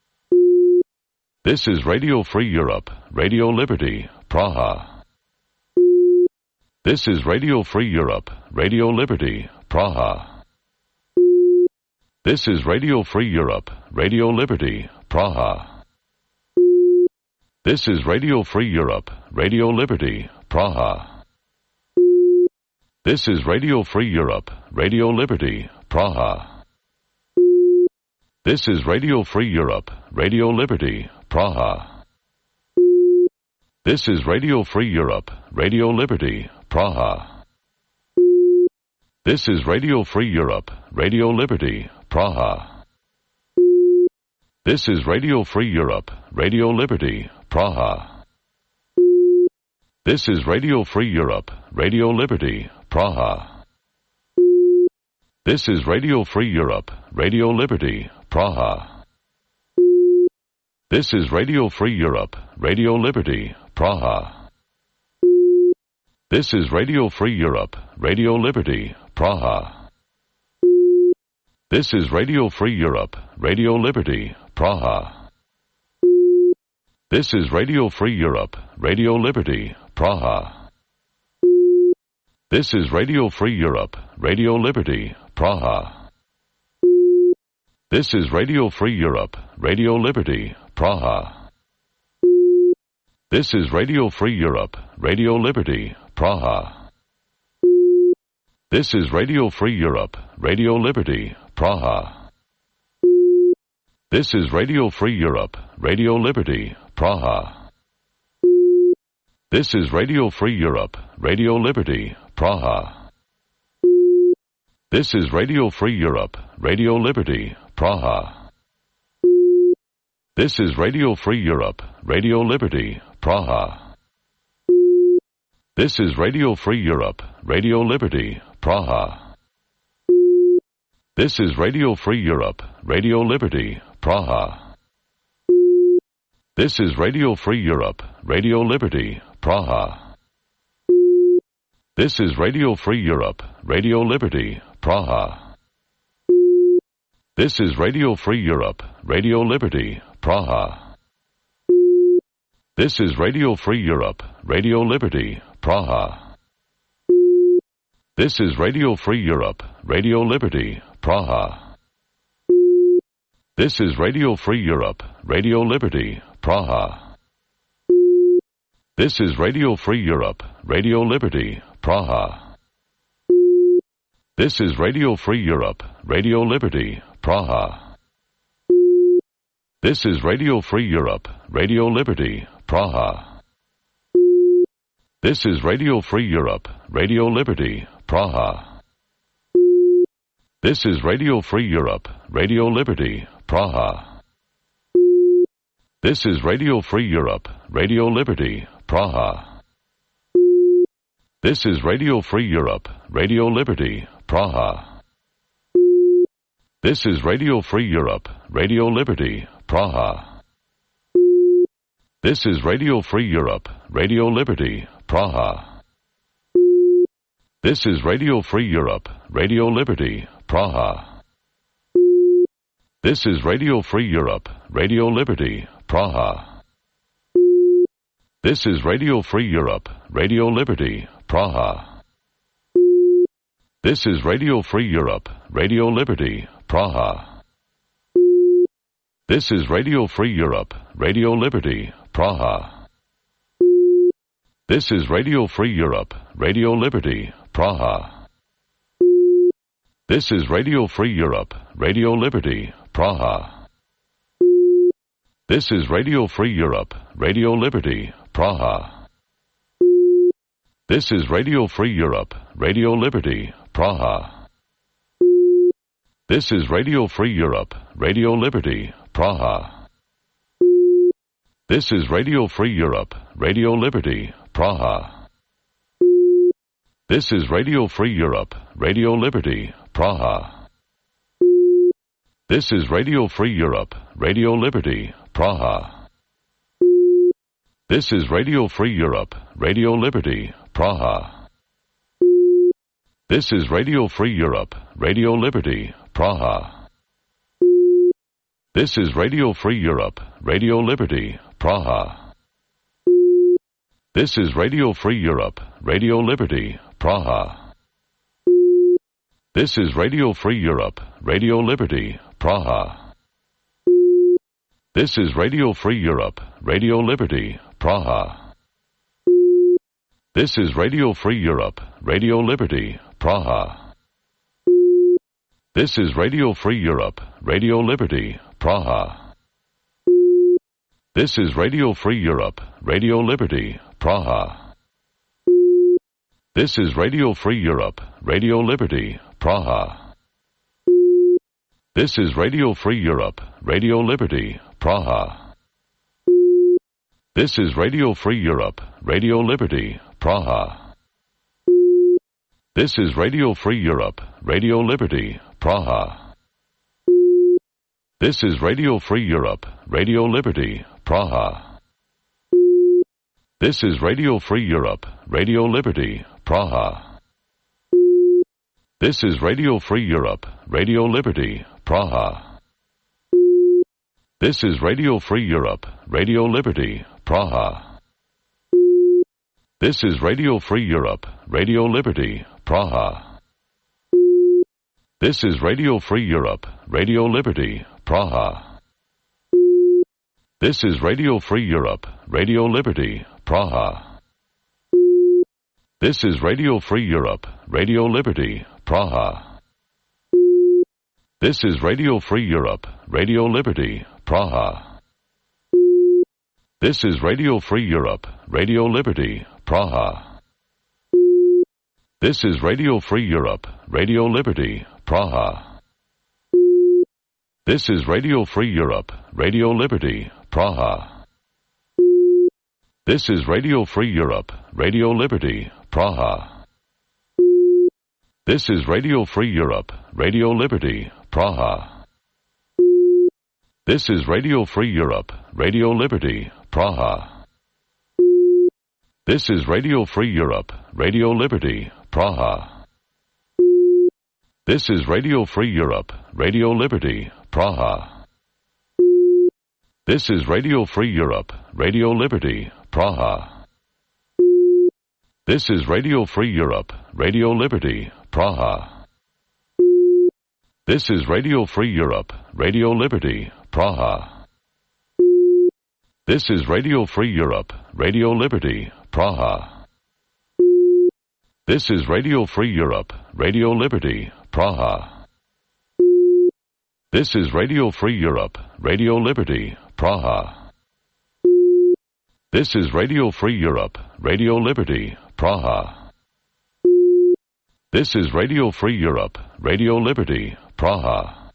This is Radio Free Europe, Radio Liberty, Praha. This is Radio Free Europe, Radio Liberty, Praha. This is Radio Free Europe, Radio Liberty, Praha. This is Radio Free Europe, Radio Liberty, Praha. This is Radio Free Europe, Radio Liberty, Praha. This is Radio Free Europe, Radio Liberty, Praha. This is Radio Free Europe, Radio Liberty, Praha. This is Radio Free Europe, Radio Liberty, Praha. This is Radio Free Europe, Radio Liberty, Praha. This is Radio Free Europe, Radio Liberty, Praha. This is Radio Free Europe, Radio Liberty, Praha. This is Radio Free Europe, Radio Liberty, Praha. This is Radio Free Europe, Radio Liberty, Praha. This is Radio Free Europe, Radio Liberty, Praha. This is Radio Free Europe, Radio Liberty, Praha. This is Radio Free Europe, Radio Liberty, Praha. This is Radio Free Europe, Radio Liberty, Praha. This is Radio Free Europe, Radio Liberty, Praha. This is Radio Free Europe, Radio Liberty, Praha. This is Radio Free Europe, Radio Liberty, Praha. This is Radio Free Europe, Radio Liberty, Praha. This is Radio Free Europe, Radio Liberty, Praha. This is Radio Free Europe, Radio Liberty, Praha. This is Radio Free Europe, Radio Liberty, Praha. This is Radio Free Europe, Radio Liberty, Praha. This is Radio Free Europe, Radio Liberty, Praha. This is Radio Free Europe, Radio Liberty, Praha. This is Radio Free Europe, Radio Liberty, Praha. This is Radio Free Europe, Radio Liberty, Praha. This is Radio Free Europe, Radio Liberty, Praha. This is Radio Free Europe, Radio Liberty, Praha. This is Radio Free Europe, Radio Liberty, Praha. This is Radio Free Europe, Radio Liberty, Praha. This is Radio Free Europe, Radio Liberty, Praha. This is Radio Free Europe, Radio Liberty, Praha. This is Radio Free Europe, Radio Liberty, Praha. This is Radio Free Europe, Radio Liberty, Praha. This is Radio Free Europe, Radio Liberty, Praha. This is Radio Free Europe, Radio Liberty, Praha. This is Radio Free Europe, Radio Liberty, Praha. This is Radio Free Europe, Radio Liberty, Praha. This is Radio Free Europe, Radio Liberty, Praha. This is Radio Free Europe, Radio Liberty, Praha. This is Radio Free Europe, Radio Liberty, Praha. This is Radio Free Europe, Radio Liberty, Praha. This is Radio Free Europe, Radio Liberty, Praha. This is Radio Free Europe, Radio Liberty, Praha. This is Radio Free Europe, Radio Liberty, Praha. This is Radio Free Europe, Radio Liberty, Praha. This is Radio Free Europe, Radio Liberty, Praha. This is Radio Free Europe, Radio Liberty, Praha. This is Radio Free Europe, Radio Liberty, Praha. This is Radio Free Europe, Radio Liberty, Praha. This is Radio Free Europe, Radio Liberty, Praha. This is Radio Free Europe, Radio Liberty, Praha. This is Radio Free Europe, Radio Liberty, Praha. This is Radio Free Europe, Radio Liberty, Praha. This is Radio Free Europe, Radio Liberty, Praha. This is Radio Free Europe, Radio Liberty, Praha. This is Radio Free Europe, Radio Liberty, Praha. This is Radio Free Europe, Radio Liberty, Praha. This is Radio Free Europe, Radio Liberty, Praha. This is Radio Free Europe, Radio Liberty, Praha. This is Radio Free Europe, Radio Liberty, Praha. This is Radio Free Europe, Radio Liberty, Praha. This is Radio Free Europe, Radio Liberty, Praha. This is Radio Free Europe, Radio Liberty, Praha. This is Radio Free Europe, Radio Liberty, Praha. This is Radio Free Europe, Radio Liberty, Praha. This is Radio Free Europe, Radio Liberty, Praha. This is Radio Free Europe, Radio Liberty, Praha. This is Radio Free Europe, Radio Liberty, Praha. This is Radio Free Europe, Radio Liberty, Praha. This is Radio Free Europe, Radio Liberty, Praha. This is Radio Free Europe, Radio Liberty, Praha. This is Radio Free Europe, Radio Liberty, Praha. This is Radio Free Europe, Radio Liberty, Praha. This is Radio Free Europe, Radio Liberty, Praha. This is Radio Free Europe, Radio Liberty, Praha. This is Radio Free Europe, Radio Liberty, Praha. This is Radio Free Europe, Radio Liberty, Praha. This is Radio Free Europe, Radio Liberty, Praha. This is Radio Free Europe, Radio Liberty, Praha. This is Radio Free Europe, Radio Liberty, Praha. This is Radio Free Europe, Radio Liberty, Praha. This is Radio Free Europe, Radio Liberty, Praha. This is Radio Free Europe, Radio Liberty, Praha. This is Radio Free Europe, Radio Liberty, Praha. This is Radio Free Europe, Radio Liberty, Praha. This is Radio Free Europe, Radio Liberty, Praha. This is Radio Free Europe, Radio Liberty, Praha.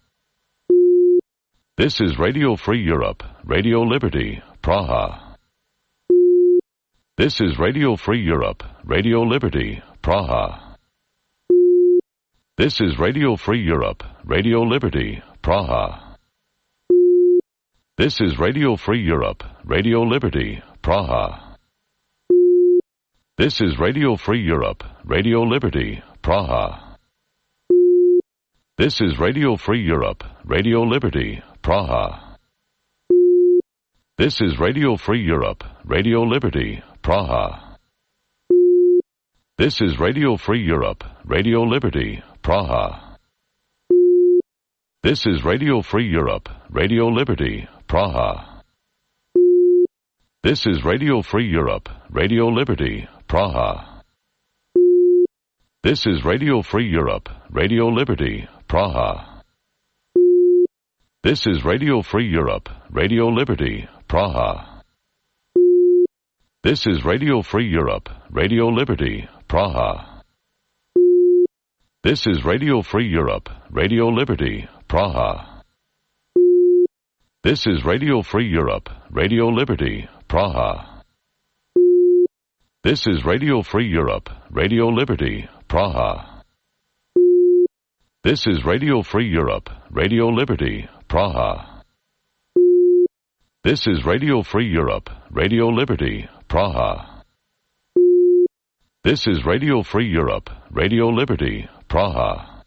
This is Radio Free Europe, Radio Liberty, Praha. This is Radio Free Europe, Radio Liberty, Praha. This is Radio Free Europe, Radio Liberty, Praha. This is Radio Free Europe, Radio Liberty, Praha. This is Radio Free Europe, Radio Liberty, Praha. This is Radio Free Europe, Radio Liberty, Praha. This is Radio Free Europe, Radio Liberty, Praha. This is Radio Free Europe, Radio Liberty, Praha. This is Radio Free Europe, Radio Liberty, Praha. This is Radio Free Europe, Radio Liberty, Praha. This is Radio Free Europe, Radio Liberty, Praha. This is Radio Free Europe, Radio Liberty, Praha. This is Radio Free Europe, Radio Liberty, Praha. This is Radio Free Europe, Radio Liberty, Praha. This is Radio Free Europe, Radio Liberty, Praha. This is Radio Free Europe, Radio Liberty, Praha. This is Radio Free Europe, Radio Liberty, Praha. This is Radio Free Europe, Radio Liberty, Praha. This is Radio Free Europe, Radio Liberty, Praha.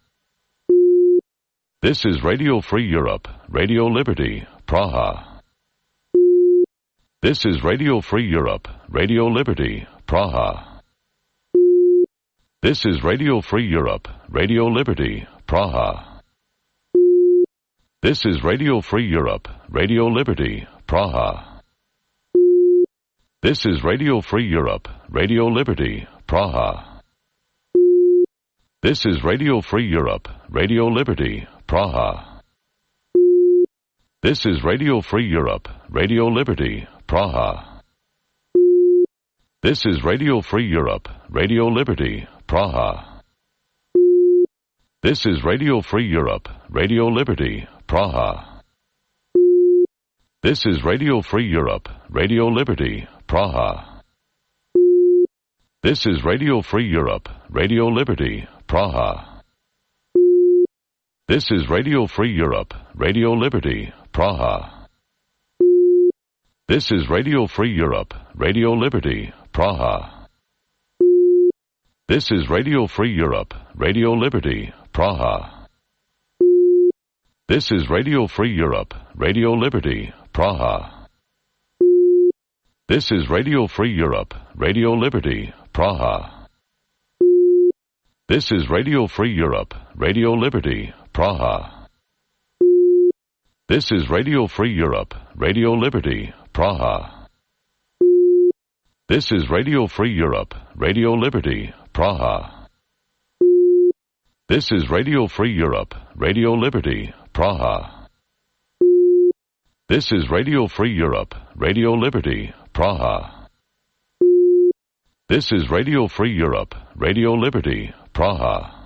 This is Radio Free Europe, Radio Liberty, Praha. This is Radio Free Europe, Radio Liberty, Praha. This is Radio Free Europe, Radio Liberty, Praha. This is Radio Free Europe, Radio Liberty, Praha. This is Radio Free Europe, Radio Liberty, Praha. This is Radio Free Europe, Radio Liberty, Praha. This is Radio Free Europe, Radio Liberty, Praha. This is Radio Free Europe, Radio Liberty, Praha. This is Radio Free Europe, Radio Liberty, Praha. This is Radio Free Europe, Radio Liberty, Praha. This is Radio Free Europe, Radio Liberty, Praha. This is Radio Free Europe, Radio Liberty, Praha. This is Radio Free Europe, Radio Liberty, Praha. This is Radio Free Europe, Radio Liberty, Praha. This is Radio Free Europe, Radio Liberty, Praha. This is Radio Free Europe, Radio Liberty, Praha. This is Radio Free Europe, Radio Liberty, Praha. This is Radio Free Europe, Radio Liberty, Praha. This is Radio Free Europe, Radio Liberty, Praha. This is Radio Free Europe, Radio Liberty, Praha. This is Radio Free Europe, Radio Liberty, Praha. This is Radio Free Europe, Radio Liberty, Praha.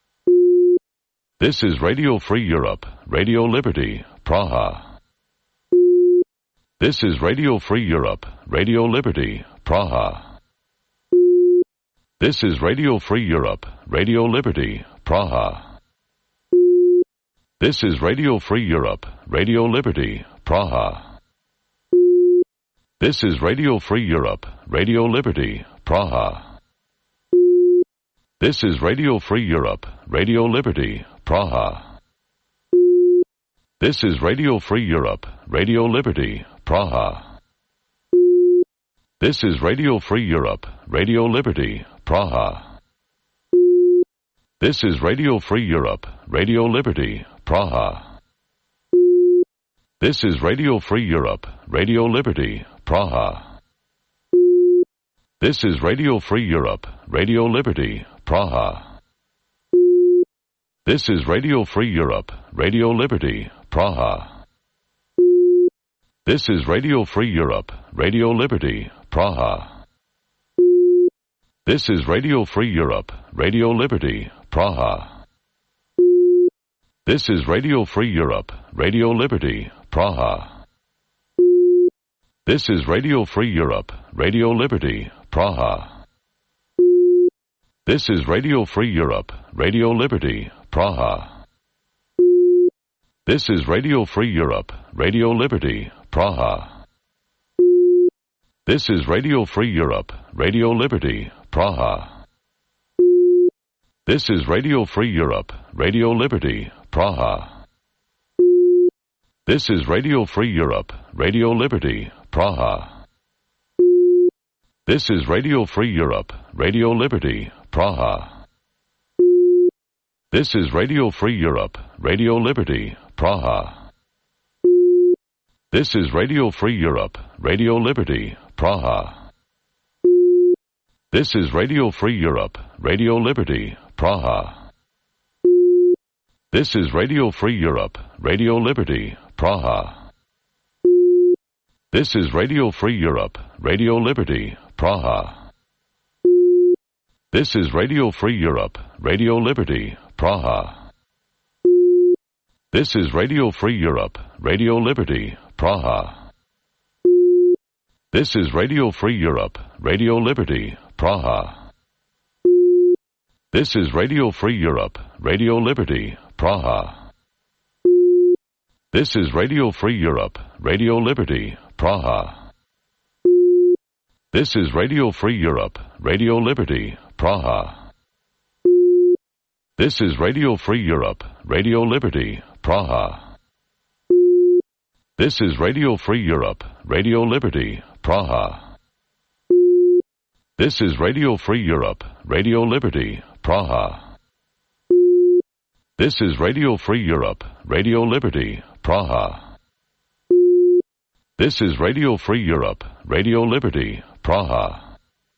This is Radio Free Europe, Radio Liberty, Praha. This is Radio Free Europe, Radio Liberty, Praha. This is Radio Free Europe, Radio Liberty, Praha. This is Radio Free Europe, Radio Liberty, Praha. This is Radio Free Europe, Radio Liberty, Praha. This is Radio Free Europe, Radio Liberty, Praha. This is Radio Free Europe, Radio Liberty, Praha. This is Radio Free Europe, Radio Liberty, Praha. This is Radio Free Europe, Radio Liberty, Praha. This is Radio Free Europe, Radio Liberty, Praha. This is Radio Free Europe, Radio Liberty, Praha. This is Radio Free Europe, Radio Liberty, Praha. This is Radio Free Europe, Radio Liberty, Praha. This is Radio Free Europe, Radio Liberty, Praha. This is Radio Free Europe, Radio Liberty, Praha. This is Radio Free Europe, Radio Liberty, Praha. This is Radio Free Europe, Radio Liberty, Praha. This is Radio Free Europe, Radio Liberty, Praha. This is Radio Free Europe, Radio Liberty, Praha. This is Radio Free Europe, Radio Liberty, Praha. This is Radio Free Europe, Radio Liberty, Praha. This is Radio Free Europe, Radio Liberty, Praha. This is Radio Free Europe, Radio Liberty, Praha. This is Radio Free Europe, Radio Liberty, Praha. This is Radio Free Europe, Radio Liberty, Praha. This is Radio Free Europe, Radio Liberty, Praha. This is Radio Free Europe, Radio Liberty, Praha. This is Radio Free Europe, Radio Liberty, Praha. This is Radio Free Europe, Radio Liberty, Praha. This is Radio Free Europe, Radio Liberty, Praha. This is Radio Free Europe, Radio Liberty, Praha. This is Radio Free Europe, Radio Liberty, Praha. This is Radio Free Europe, Radio Liberty, Praha. This is Radio Free Europe, Radio Liberty, Praha. This is Radio Free Europe, Radio Liberty, Praha. This is Radio Free Europe, Radio Liberty, Praha. This is Radio Free Europe, Radio Liberty, Praha. This is Radio Free Europe, Radio Liberty, Praha.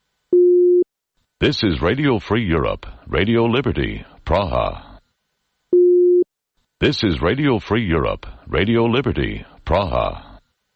This is Radio Free Europe, Radio Liberty, Praha. This is Radio Free Europe, Radio Liberty, Praha.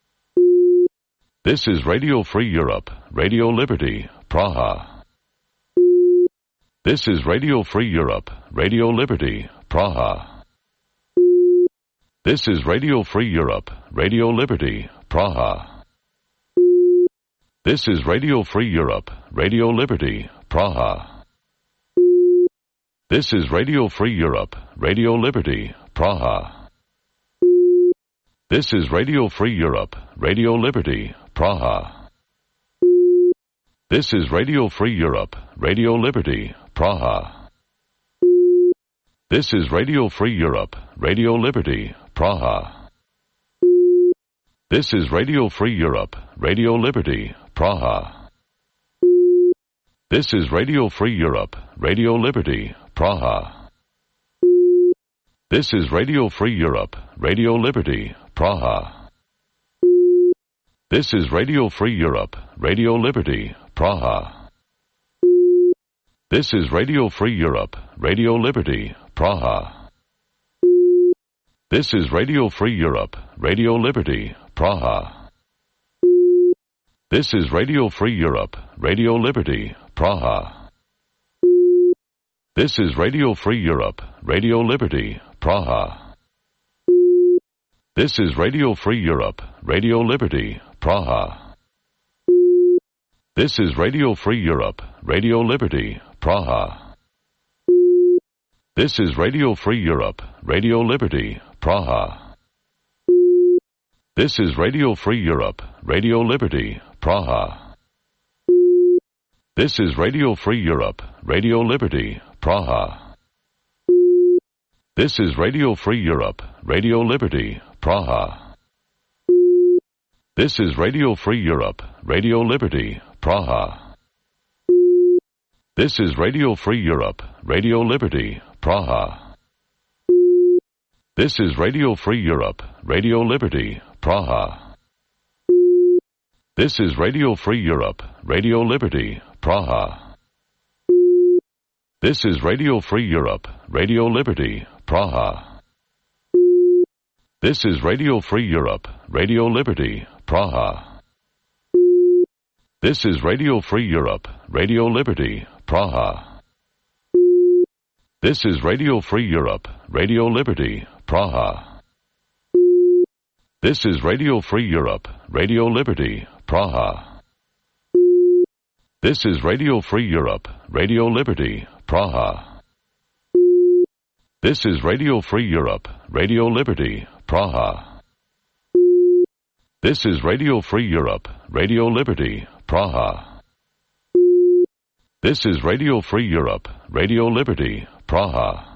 This is Radio Free Europe, Radio Liberty, Praha. This is Radio Free Europe, Radio Liberty, Praha. This is Radio Free Europe, Radio Liberty, Praha. This is Radio Free Europe, Radio Liberty, Praha. This is Radio Free Europe, Radio Liberty, Praha. This is Radio Free Europe, Radio Liberty, Praha. This is Radio Free Europe, Radio Liberty, Praha. This is Radio Free Europe, Radio Liberty, Praha. This is Radio Free Europe, Radio Liberty, Praha. This is Radio Free Europe, Radio Liberty, Praha. This is Radio Free Europe, Radio Liberty, Praha. This is Radio Free Europe, Radio Liberty, Praha. This is Radio Free Europe, Radio Liberty, Praha. This is Radio Free Europe, Radio Liberty, Praha. This is Radio Free Europe, Radio Liberty, Praha. This is Radio Free Europe, Radio Liberty, Praha. This is Radio Free Europe, Radio Liberty, Praha. This is Radio Free Europe, Radio Liberty, Praha. This is Radio Free Europe, Radio Liberty, Praha. This is Radio Free Europe, Radio Liberty, Praha. This is Radio Free Europe, Radio Liberty, Praha. This is Radio Free Europe, Radio Liberty, Praha. This is Radio Free Europe, Radio Liberty, Praha. This is Radio Free Europe, Radio Liberty, Praha. This is Radio Free Europe, Radio Liberty, Praha. This is Radio Free Europe, Radio Liberty, Praha. This is Radio Free Europe, Radio Liberty, Praha. This is Radio Free Europe, Radio Liberty, Praha. This is Radio Free Europe, Radio Liberty, Praha. This is Radio Free Europe, Radio Liberty, Praha. This is Radio Free Europe, Radio Liberty, Praha. This is Radio Free Europe, Radio Liberty, Praha. This is Radio Free Europe, Radio Liberty, Praha. This is Radio Free Europe, Radio Liberty, Praha. This is Radio Free Europe, Radio Liberty, Praha.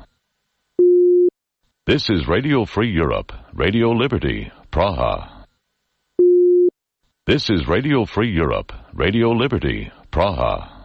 This is Radio Free Europe, Radio Liberty, Praha. This is Radio Free Europe, Radio Liberty, Praha.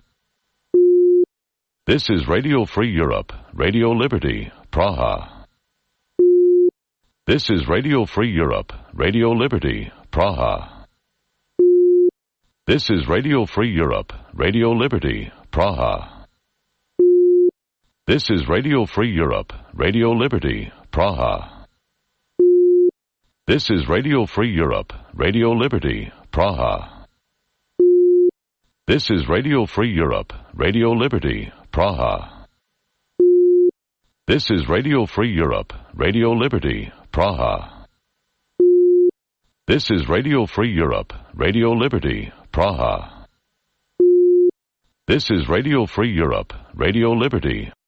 This is Radio Free Europe, Radio Liberty, Praha. This is Radio Free Europe, Radio Liberty, Praha. This is Radio Free Europe, Radio Liberty, Praha. This is Radio Free Europe, Radio Liberty, Praha. This is Radio Free Europe, Radio Liberty, Praha. This is Radio Free Europe, Radio Liberty, Praha. This is Radio Free Europe, Radio Liberty, Praha. This is Radio Free Europe, Radio Liberty, Praha. This is Radio Free Europe, Radio Liberty,